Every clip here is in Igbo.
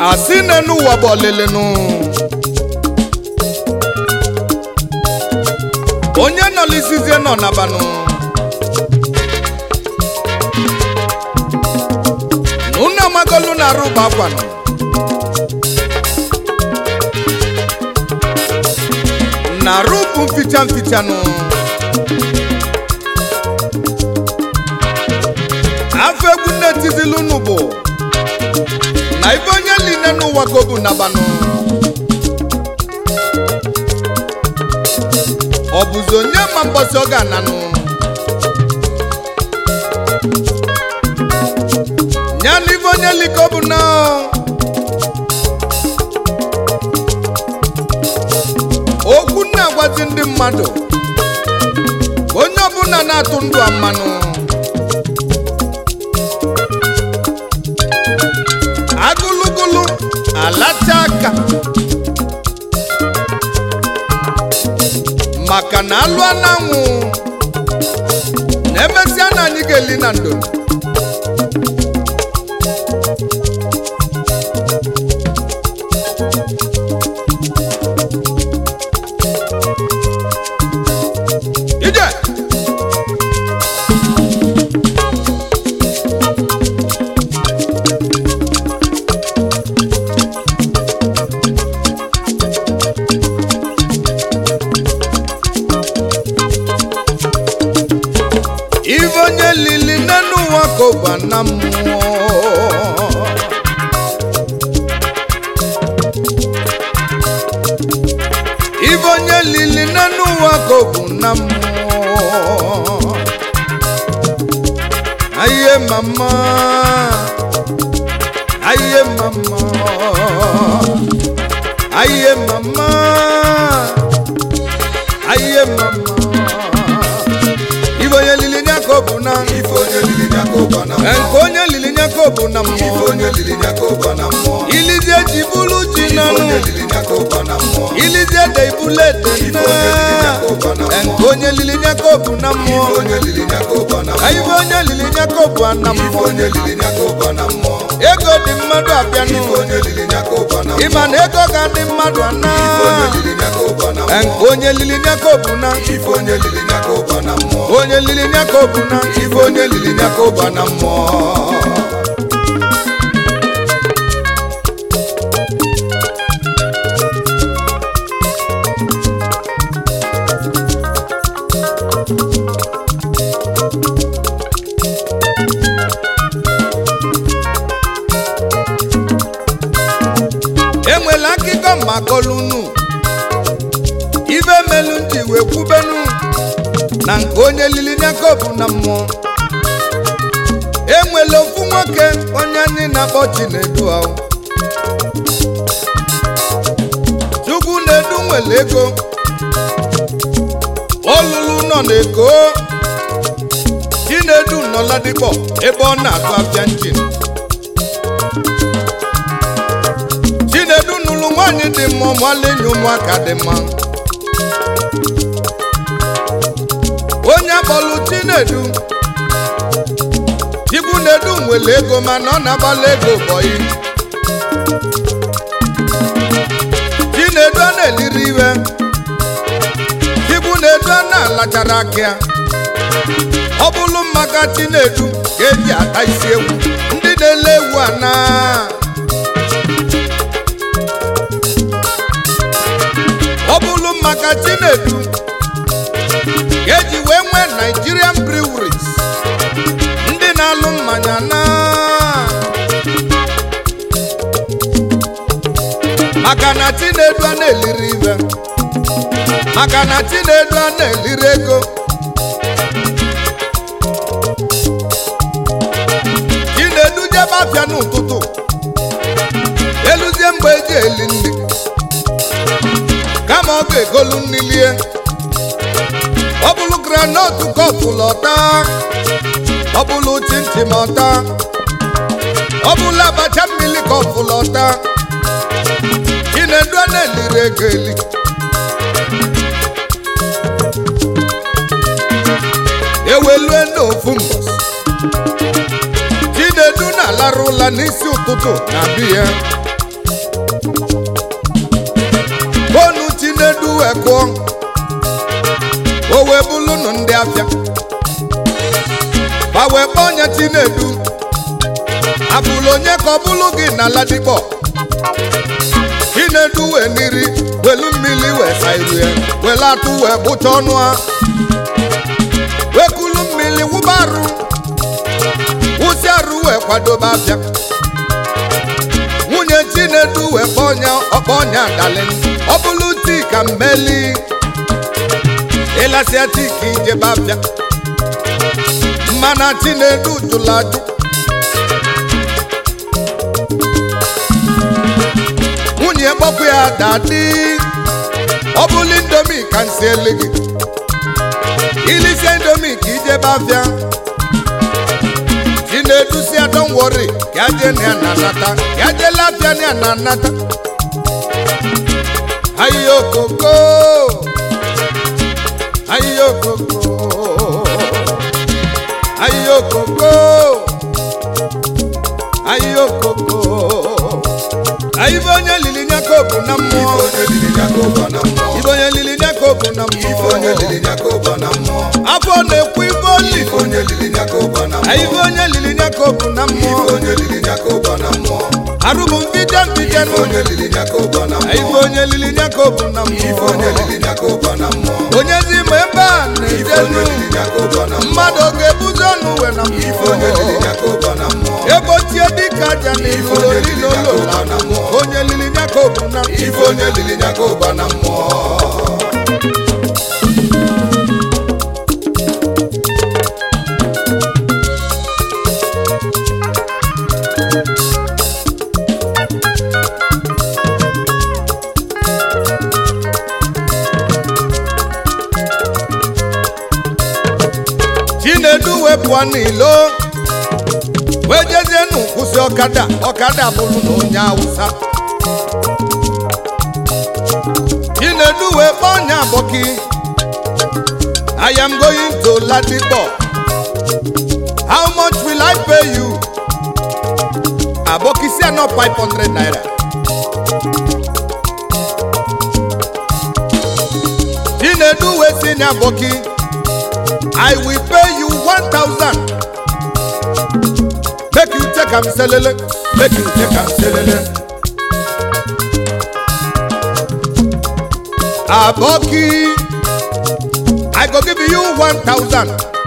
asine n'ụwa bụ ọlịlịnụ onye nọlisizie nọ nabanụ n'ụnụ amagolu na-arụ ụba akwanụ na-arụ bụ mfichanụ afọ egwu na-etizili unu bụ na ibe onye line n'ụwa ka obu nabanụ ọ bụzi onye ma mbọsị ọ ga-ananụ ya na ibe onye li ka ọ bụ na okwu na-agwazi ndị mmadụ onye ọbụla na-atụ ndụ a mmanụ agụlugulu alacha aka maka na alụ ananwụ na-emesịa na anyị ga-eli na ndo ije ive onye lili n'enu ụwa ka ọba na mmụọ ive onye lili n'enu ụwa ka ọbụ na mmụọ aye mama aye mama aye mama aye mama ife onye lili nyaka obu na ife onye lili nyaka ụba na mmụọ nke onye lili nyaka obu na mmụọ ife onye lili nyaka ụba na mmụọ ilizie ji bulu ji ife nanụ onye lili nyaka ụba na mmụọ ilizie de ibulete ife na onye lili nyaka ụba na mmụọ nke onye lili nyaka obu na mmụọ ife onye lili nyaka ụba na ife mmụọ onye lili nyaka obu na ife mmụọ onye lili nyaka ụba na mmụọ ego dị mmadụ abịanụ ife onye lili nyaka ụba na mmụọ ịma na ego ga-adị mmadụ ana ife onye lili nyaka ụba na mmụọ nke onye lili nyaka obu na ife onye lili nyaka ụba na mmụọ onye lili nyaka obu na ife onye lili nyaka ụba na mmụọ enwela akụkọ makọlunu ibe melu ndị wee kwubenu na nke onye lili nyaka obu na mmụọ enwela ofu nwoke onye anyị na-akpọ Chinedu ahụ Chukwu na-edu nwere ego olulu nọ n'Eko Chinedu nọ Ladipo ebe ọ na-atụ afịa njin Chinedu nụrụ nwaanyị dị mma malenye ụmụaka dị mma onye akpọlụ Chinedu Chukwu na-edu nwere ego mana ọ na-agbala ego bọyị Chinedu a na-eliri iwe Chukwu na-edu a na-alachara aka ọ bụrụ maka Chinedu ka eji ata isi ewu ndị na-ele ewu ana ọ bụrụ maka Chinedu ka eji wee nwee Nigerian breweries ndị na-alụ mmanya na maka na Chinedu a na-eliri ibe maka na Chinedu a na-eliri ego Chinedu jebe afịa n'ụtụtụ eluzie mgbe eji eli nri kama ọ ga-egolu nri lie ọ bụrụ granotu kọfụ lọta ọ bụrụ chinchin ọta ọ bụrụ abacha mmiri kọfụ lọta Chinedu a na-eliri ego eli ewelue n'ofu mbọsị Chinedu na-alarụ ụla n'isi ụtụtụ na biya Chinedu wekụọ o wee bụlụ nụ ndị afịa ma wee kpọọ onye Chinedu abụlụ onye ka ọ bụlụ gị na Ladipo. Chinedu wee niri welu mmiri wee sa iru ya wele atụ wee gbụcha ọnụ ha wee kulu mmiri wụba arụ wụsi arụ wee kwadobe afịa. Nwunye Chinedu wee kpọọ onye adalị ọ bụlụ tii ka mmeli ịlasịa tii ka ijebe afịa mana Chinedu jụrụ ajụ. Nwunye kpọkwa ya dadi ọ bụlụ indomi ka nsi ele gị ilisie indomi ka ijebe afịa. Chinedu si ya don't worry ya je na ya na-anata ya je afịa na ya na-anata. Ayokoko ayokoko ayokoko ayokoko ayibo onye lili nyaka obu na mmụọ ibo onye lili nyaka obu na mmụọ afọ na-ekwu ibo oli ayibo onye lili nyaka obu na mmụọ arụbụ mbide ayibo onye lili nyaka obu na mmụọ onye zi ma ebe a na-ejelu mmadụ ga-ebuzo ọnụ we na mmụọ ebotie dịka aja na ilu olili olola onye lili nyaka obu na mmụọ. Chinedu wepụọ n'ilo wee jezie n'ụkwụsị ọkada bụrụ na onye Awụsa. Chinedu wee kpọọ onye Aboki I am going to Ladipo. How much will I pay you? Aboki say no 500 naira. Chinedu wee sị na Aboki I will pay you 1,000. Make you take am selele. Aboki, I go give you 1,000.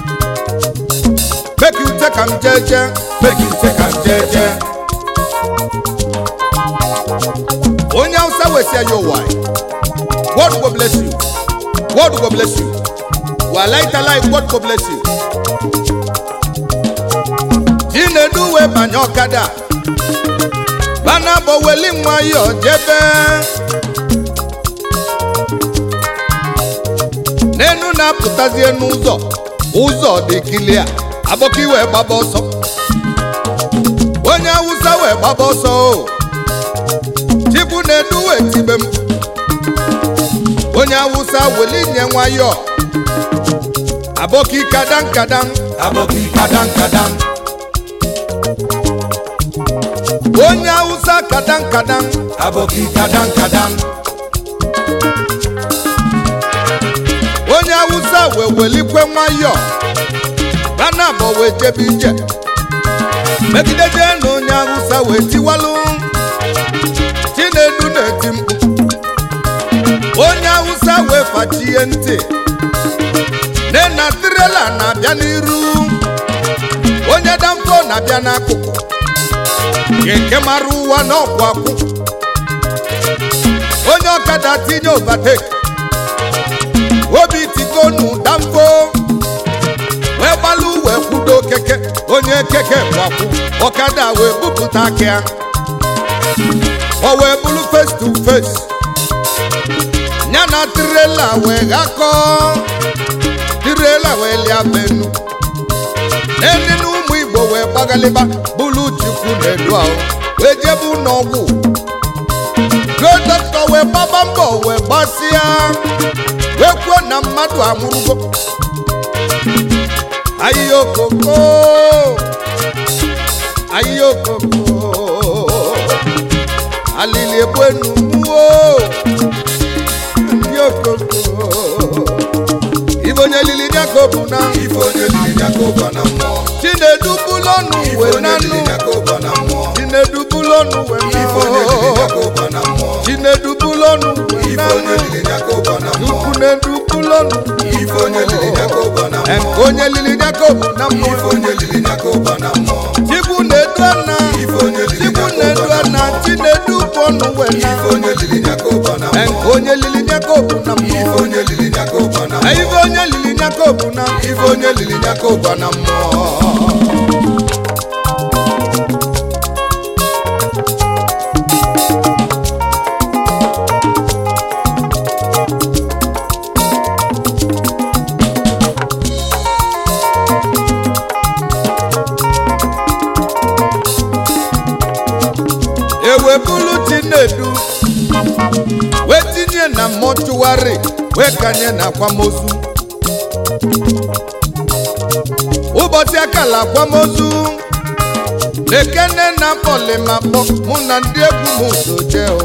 Make you take am jeje. Onye Hausa we say yo why? God go bless you. Walai God go bless you. Chinedu we banye ọkada bana bo weli nwayo jebe n'enu na-apụtazie n'ụzọ dị kilia. Aboki wee gbaba ọsọ onye Awụsa wee gbaba ọsọ Chinedu wee tibe m onye Awụsa weli nye nwayo Aboki kadang onye Hausa kadang Aboki kadang onye Hausa wee welikwe nwayọ bana bo wee jebe ije megideje na onye Hausa wee tiwalụ Chinedu na-eti mkpu onye Hausa wee fachie ntị na tirela na-abịa n'iru onye damfo na-abịa n'akụkụ nke mara ụwa n'ọkwụ akwụ onye ọkada tinye overtake obi tikonu damfo wee gbalụ wee kwudo keke onye keke gbakwụ ọkada wee bupụta aka ya o wee bụrụ face to face nya na tirela wee gakọ tirela wee lia benu neni n'ụmụ Igbo wee gbagaliba bụlụ Chukwu na-edu ahụ wee jebu n'ọgwụ go dọkịta wee gbaba mbọ wee gbasịa wee kwuo na mmadụ anwụrụgo. Ayokoko alili ebuenu muo onye lili nya ka obu na ife onye lili nya ka ụba na mmụọ Chinedu bulonu ife we onye lili nanu nya ka ụba na mmụọ Chinedu bulonu we ife onye lili nya nanu ka ụba na mmụọ Chinedu bulonu we ife onye nanu lili nya ka ụba na mmụọ Chinedu bulonu ife onye lili nya ka ụba na mmụọ onye lili nya ka obu na ife onye lili nya ka ụba na mmụọ Chikwu na-edu ana ife onye lili nya Chikwu ka na-edu ụba na ana Chinedu bonu we ife nanu onye lili nya ka ụba na mmụọ onye lili nya ka obu na ife onye lili nya ka ụba na mmụọ ife onye lili nya ka obu na ife onye lili nya ka ụba na mmụọ ewebulu Chinedu wee tinye na mọchụwarị wee kanye na akwamozu ụbọchị akala akwamozu lekene na polimakpọ mụ na ndị egwu m so jee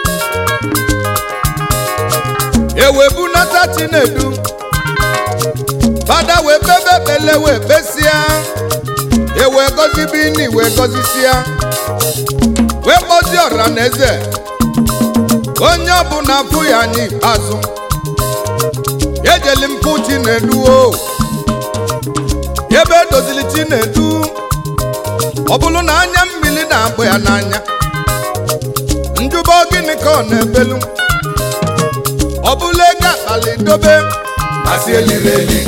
ewebunata Chinedu fada wee bebe bele wee besịa ewe gọzibini wee gọzisịa wee kpọzie ọra na eze onye ọbụla afụ ya n'ikpeazụ ejeli mpụ Chinedu o ebe edozili Chinedu ọ bụrụ na anya mmiri na-agba ya n'anya njubo gịnị ka ọ na-ebelu ọ bụla ego akpali dobe masị eliri eli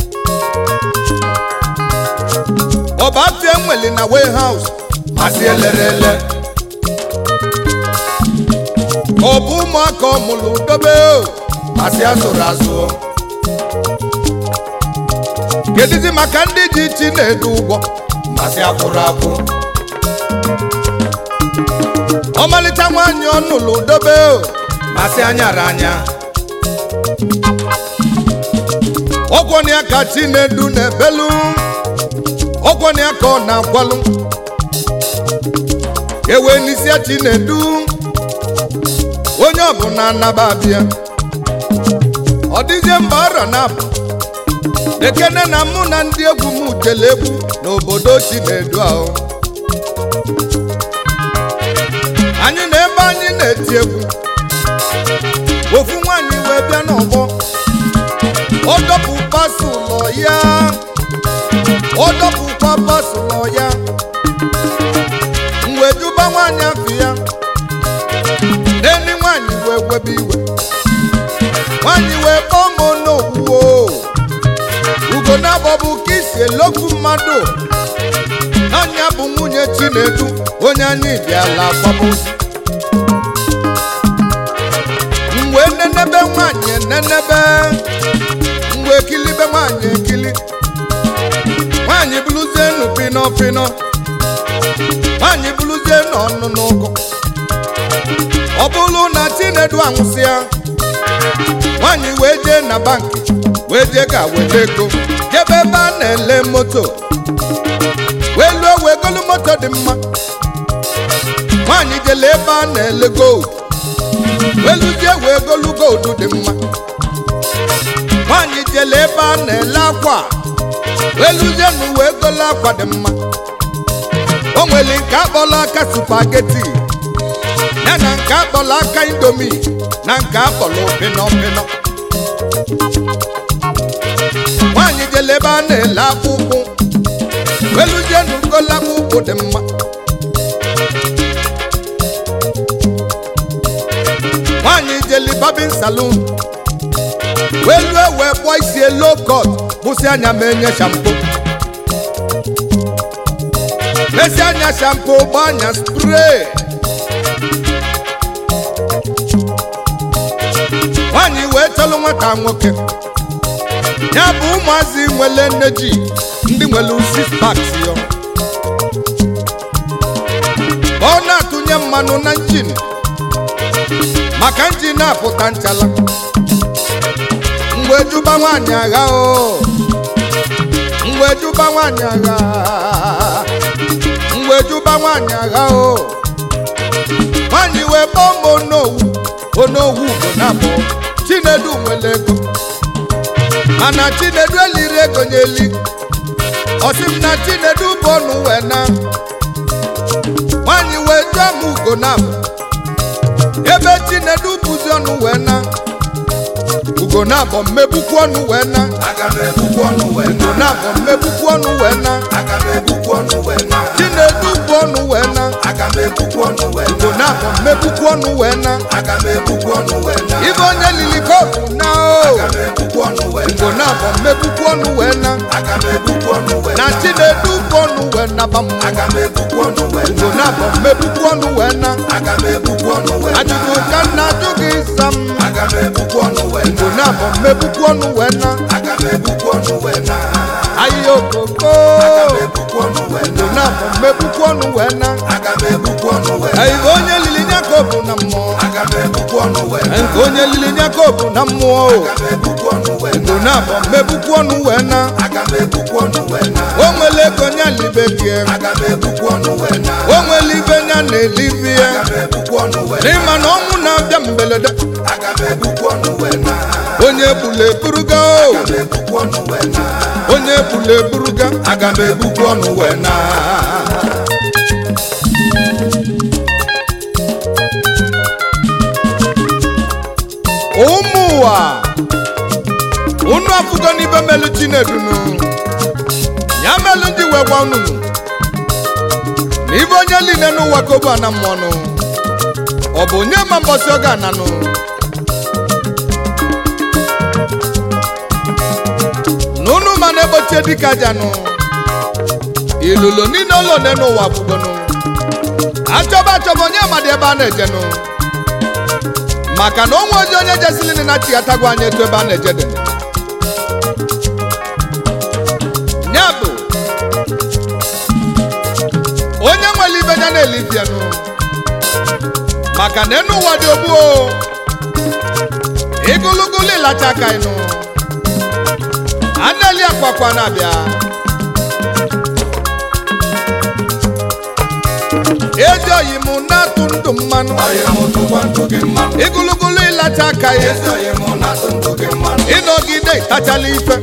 ọbafie nweli na warehouse masị elerele ọ bụ ụmụaka ọmụlụ dobe masị azụrụ azụ kedizi maka ndị ji Chinedu ụgwọ masị akwụrụ akwụ ọmalịcha nwaanyị ọnụlụ dobe masị anyara anya ọkwọnị aka Chinedu na-ebelu ọkwọnị aka ọ na-agwalụ ewe n'isia Chinedu onye ọbụla anaba abịa ọ dịzie mba ọra na-abụ ekene na mụ na ndị egwu m jele egwu n'obodo Chinedu ahụ anyị na ebe anyị na-eti egwu ofu nwaanyị wee bịa n'ọgbọ ọ dọpụkwa ụlọ ya ọ dọpụkwa ụlọ ya mgbe juba nwaanyị afọ ya n'eni nwaanyị wee webe iwe nwaanyị wee kpọọ m n'owuwo ugo na-abọbụ ka isi elokwu mmadụ n'anya bụ nwunye Chinedu onye anyị bịala akwamozu mgbe nenebe nwaanyị nenebe mgbe ekilibe nwaanyị ekili nwaanyị bụrụzie nụ pịnọ nwaanyị bụrụzie n'ọnụ n'ụgụ ọ bụrụ na Chinedu anwụsịa nwaanyị wee jee na banki wee jee ka weta ego jebe ebe a na-ele moto wee lụọ wee golu moto dị mma nwaanyị jele ebe a na-ele gold wee lụzie wee golu gold dị mma nwaanyị jele ebe a na-ele akwa wee lụzie nu wee golu akwa dị mma o nwere nke akpọrọ aka supageti ya na nke akpọrọ aka indomi na nke akpọrọ pịnọ nwaanyị jele ebe a na-ele akpụkpụ weluzie n'ugolo akpụkpụ dị mma nwaanyị jeli babin salon welu wee kpọọ isi low cut kpụsị anya ma enye shampo mesi anya shampo gba anya spray nwaanyị wee chọlụ nwata nwoke ya bụ ụmụazị nwele nneji ndị nwere 6 packs yo ọ na-atụnye mmanụ na njin maka njin na-apụta nchala mgbe juba nwaanyị agha o mgbe juba nwaanyị agha mgbe juba nwaanyị agha o nwaanyị wee kpọọ m onowu bụ na abụọ Chinedu nwere ego mana Chinedu eliri ego nyeli osim na Chinedu bụ ọnụ wee na nwanyị wee jụọ m ugo na ebe Chinedu bụzi ọnụ wee na ugo na abọ mmebukwu ọnụ wee na ugo na abọ mmebukwu ọnụ wee na Chinedu bụ ọnụ wee na ugo na abọ mmebukwu ọnụ wee na ibe onye lili kofu na o ugo na abọ mmebukwu ọnụ wee na na Chinedu bụ ọnụ wee na bam ugo na abọ mmebukwu ọnụ wee na ajụjụ ka nna ajụ gị sam ugo na abọ mmebukwu ọnụ wee na ayi okoko ugo na abọ mmebukwu ọnụ wee na ibe onye lili nya ka ọ bụ na mmụọ nke onye lili nya ka ọ bụ na mmụọ ugo na abọ mmebukwu ọnụ wee na o nwere ego nya libe gie o nwere ibe nya na-elibi ya n'ịma na ọnwụ na-abịa mberede onye bule buruga onye bule buruga aga m ebukwu ọnụ wee na ụmụ ụwa unu afụgo n'ibe melu Chinedu ya melu ndị wee gwa unu na ibe onye niile n'ụwa kobu ana mmọnụ ọ bụ onye ma mbọsị ọ ga-ananụ n'unu ma na-egbochie dịka ajanụ ilulu niile ụlọ ne n'ụwa bụgonụ achọba onye amadị ebe a na-ejenụ maka na onwe ozi onye jesili na chighatago anya etu ebe a na-eje dị ya bụ onye nwere ibe ya na-elibianụ maka na enu ụwa dị ogbuo igulugulu ịlacha aka ịnụ aneli akwakwa na-abịa ezi oyi m na-atụ ndụ mmanụ igulugulu ịlacha aka ya ịnọgide ịtachala ife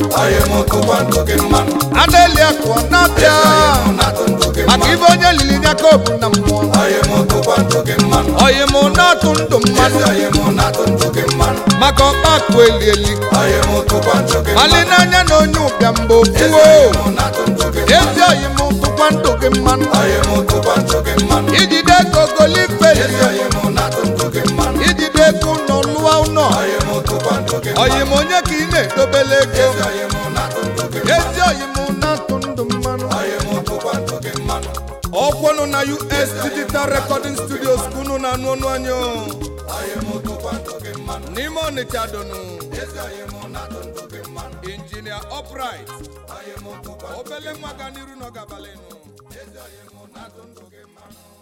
aneli akwa na-abịa maka ibe onye lili nya ka ọ bụ na mmụọ oyi m na-atụ ndụ mmanụ maka ọkpa akụ eli mali n'anya na onye ụbịa mgbe okwuo ezi oyi m tụkwa ndụ gị mmanụ ijide ego golifeli ijide ego ụlọ lụọ ụlọ oyi m onye ka ị na-edobele ego ezi oyi m na-atụ ndụ mmanụ ọkwọnụ na US Digital Recording Studios kunu na anụ ọnụ anyị n'ime Ọnịcha donu Injinia Upright obele nwa ga n'iru n'ọgabalị nụ